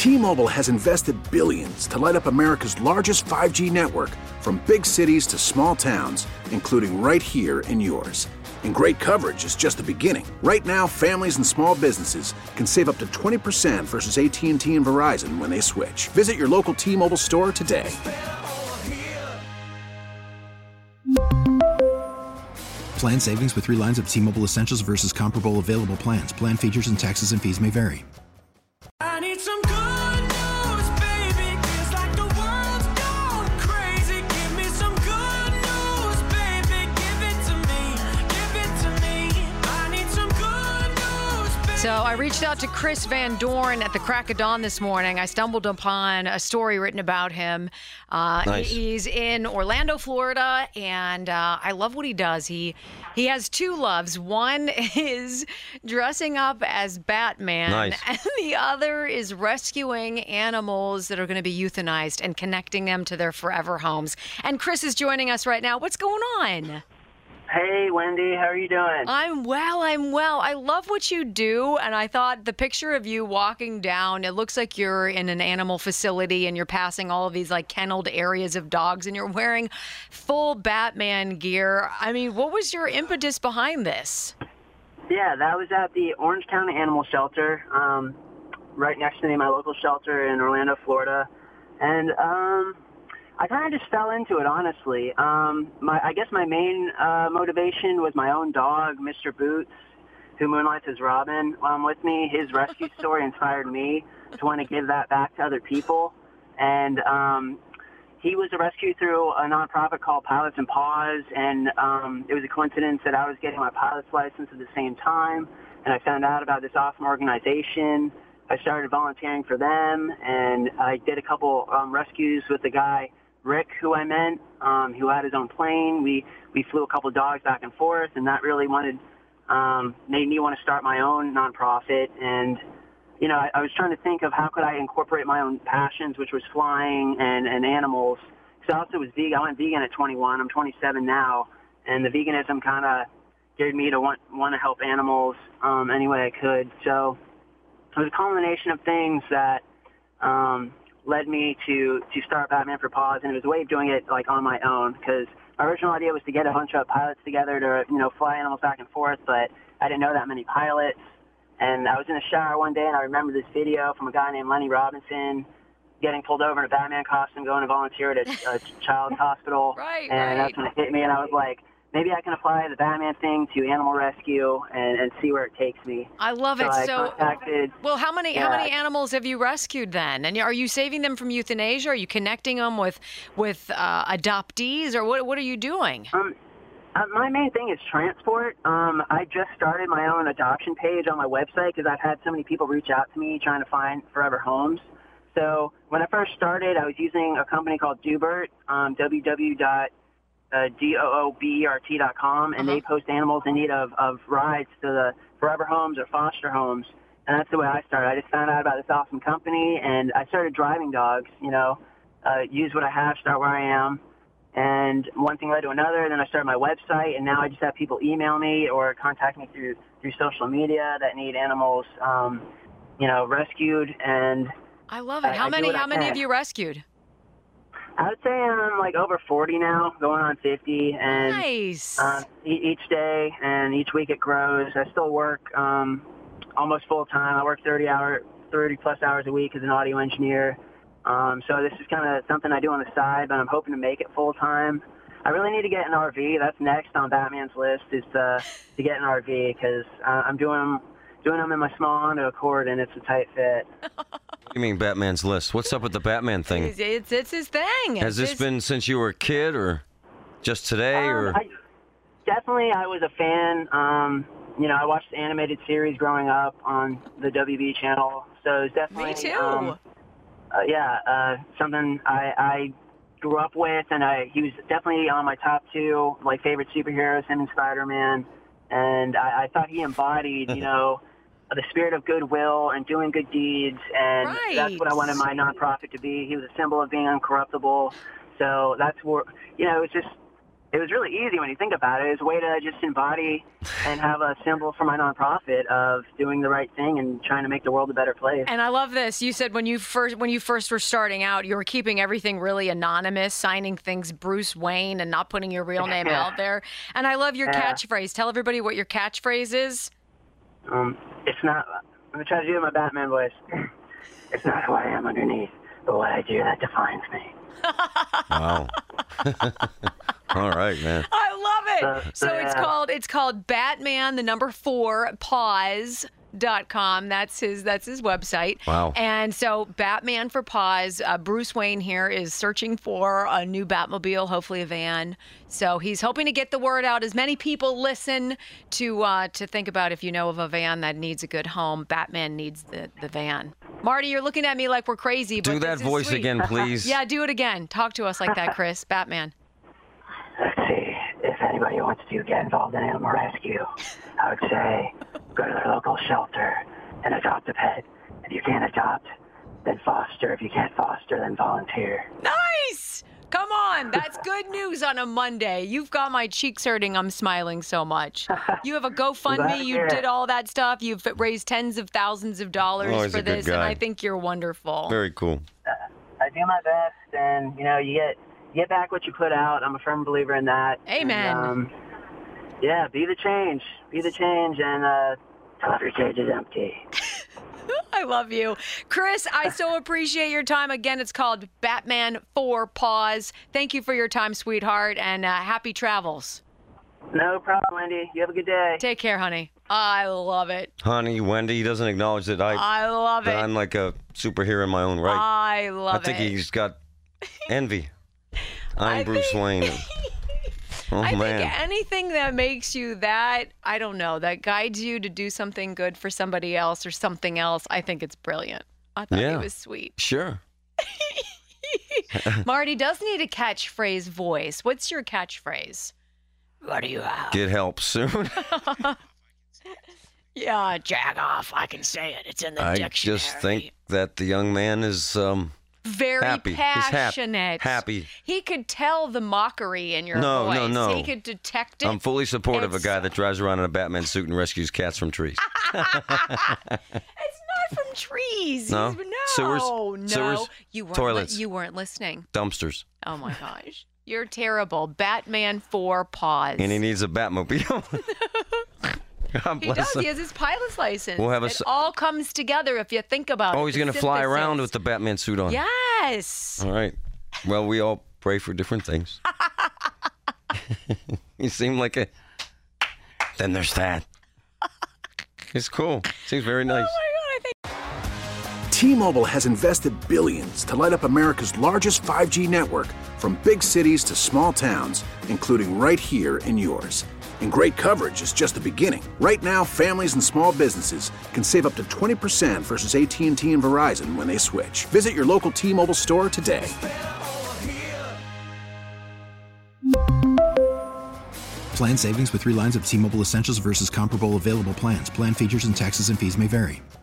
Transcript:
T-Mobile has invested billions to light up America's largest 5G network, from big cities to small towns, including right here in yours. And great coverage is just the beginning. Right now, families and small businesses can save up to 20% versus AT&T and Verizon when they switch. Visit your local T-Mobile store today. Plan savings with 3 lines of T-Mobile Essentials versus comparable available plans. Plan features and taxes and fees may vary. I need some good news, baby. Feels like the world's gone crazy. Give me some good news, baby. Give it to me. Give it to me. I need some good news, baby. So I reached out to Chris Van Dorn at the crack of dawn this morning. I stumbled upon a story written about him. Nice. He's in Orlando, Florida, and I love what he does. He has 2 loves. One is dressing up as Batman, Nice. and the other is rescuing animals that are going to be euthanized and connecting them to their forever homes. And Chris is joining us right now. What's going on? Hey, Wendy, how are you doing? I'm well. I love what you do, and I thought the picture of you walking down, it looks like you're in an animal facility and you're passing all of these like kenneled areas of dogs and you're wearing full Batman gear. I mean, what was your impetus behind this? Yeah, that was at the Orange County Animal Shelter, right next to my local shelter in Orlando, Florida. And I kind of just fell into it, honestly. I guess my main motivation was my own dog, Mr. Boots, who moonlights as Robin, with me. His rescue story inspired me to want to give that back to other people. And he was rescued through a nonprofit called Pilots and Paws, and it was a coincidence that I was getting my pilot's license at the same time, and I found out about this awesome organization. I started volunteering for them, and I did a couple rescues with the guy, Rick, who I met, who had his own plane. We flew a couple dogs back and forth, and that really made me want to start my own nonprofit. And, you know, I was trying to think of how could I incorporate my own passions, which was flying and animals. So I also was vegan. I went vegan at 21. I'm 27 now, and the veganism kind of geared me to want to help animals any way I could. So it was a culmination of things that led me to start Batman for Paws, and it was a way of doing it like on my own, because my original idea was to get a bunch of pilots together to, you know, fly animals back and forth, but I didn't know that many pilots. And I was in the shower one day, and I remember this video from a guy named Lenny Robinson getting pulled over in a Batman costume, going to volunteer at a child's hospital. Right, and that's when it hit me, and I was like, maybe I can apply the Batman thing to animal rescue and see where it takes me. I love it. I So, contacted, well, how many animals have you rescued then? And are you saving them from euthanasia? Are you connecting them with adoptees, or what are you doing? My main thing is transport. I just started my own adoption page on my website because I've had so many people reach out to me trying to find forever homes. So when I first started, I was using a company called Doobert, doobert.com, and they post animals in need of rides to the forever homes or foster homes. And that's the way I started. I just found out about this awesome company, and I started driving dogs, you know, use what I have, start where I am. And one thing led to another, then I started my website, and now I just have people email me or contact me through social media that need animals, you know, rescued. And I love it. How many have you rescued? I would say I'm like over 40 now, going on 50. And nice. Each day and each week it grows. I still work almost full time. I work 30 plus hours a week as an audio engineer. So this is kind of something I do on the side, but I'm hoping to make it full time. I really need to get an RV. That's next on Batman's list, is to get an RV, because I'm doing them in my small Honda Accord, and it's a tight fit. What do you mean Batman's list? What's up with the Batman thing? It's his thing. Has this been since you were a kid, or just today? Or I was a fan. You know, I watched the animated series growing up on the WB channel, so it's definitely me too. Something I grew up with, and he was definitely on my top 2 like favorite superheroes, him and Spider-Man. And I thought he embodied, you know, the spirit of goodwill and doing good deeds, and that's what I wanted my nonprofit to be. He was a symbol of being uncorruptible. So that's where, you know, it's just it was really easy when you think about it. It was a way to just embody and have a symbol for my nonprofit of doing the right thing and trying to make the world a better place. And I love this. You said when you first were starting out, you were keeping everything really anonymous, signing things Bruce Wayne and not putting your real name out there. And I love your catchphrase. Tell everybody what your catchphrase is. It's not. I'm gonna try to do it in my Batman voice. It's not who I am underneath, but what I do that defines me. Wow. All right, man. I love it. So it's called Batman, the number 4, paws.com. That's his website. Wow. And so Batman for Paws, Bruce Wayne here is searching for a new Batmobile, hopefully a van. So he's hoping to get the word out. As many people listen to think about if you know of a van that needs a good home, Batman needs the van. Marty, you're looking at me like we're crazy. Do but that this is voice sweet. again, please. Yeah, do it again. Talk to us like that, Chris. Batman. Let's see. If anybody wants to get involved in animal rescue, I would say go to their local shelter and adopt a pet. If you can't adopt, then foster. If you can't foster, then volunteer. Nice! Come on, that's good news on a Monday. You've got my cheeks hurting. I'm smiling so much. You have a GoFundMe. You did all that stuff. You've raised tens of thousands of dollars Oh, he's for a good this, and guy. I think you're wonderful. Very cool. I do my best, and you get back what you put out. I'm a firm believer in that. Amen. And, yeah, be the change. Be the change, and tell if your cage is empty. I love you. Chris, I so appreciate your time. Again, it's called Batman for Paws. Thank you for your time, sweetheart, and happy travels. No problem, Wendy. You have a good day. Take care, honey. I love it. Honey, Wendy doesn't acknowledge that I love it. I'm like a superhero in my own right. I love I think it. he's got envy. I'm I Bruce think- Wayne. Oh, I man. think anything that makes you that, I don't know, that guides you to do something good for somebody else or something else, I think it's brilliant. I thought Yeah. it was sweet. Sure. Marty does need a catchphrase voice. What's your catchphrase? What do you have? Get help soon. Yeah, jag off. I can say it. It's in the I dictionary. just think that the young man is very happy. He's passionate. happy. He could tell the mockery in your No, voice. no, no. He could detect it. I'm fully supportive of a It's- guy that drives around in a Batman suit and rescues cats from trees. It's not from trees. No? No, Sewers? no. Sewers? You weren't Toilets? You weren't listening. Dumpsters. Oh my gosh, you're terrible. Batman for Paws. And he needs a Batmobile. God He bless does. him. He has his pilot's license. We'll have a it s- all comes together if you think about it. Oh, he's The going to fly around synthesis. with the Batman suit on. Yes. All right. Well, we all pray for different things. You seem like a... Then there's that. It's cool. Seems very nice. T-Mobile has invested billions to light up America's largest 5G network, from big cities to small towns, including right here in yours. And great coverage is just the beginning. Right now, families and small businesses can save up to 20% versus AT&T and Verizon when they switch. Visit your local T-Mobile store today. Plan savings with 3 lines of T-Mobile Essentials versus comparable available plans. Plan features and taxes and fees may vary.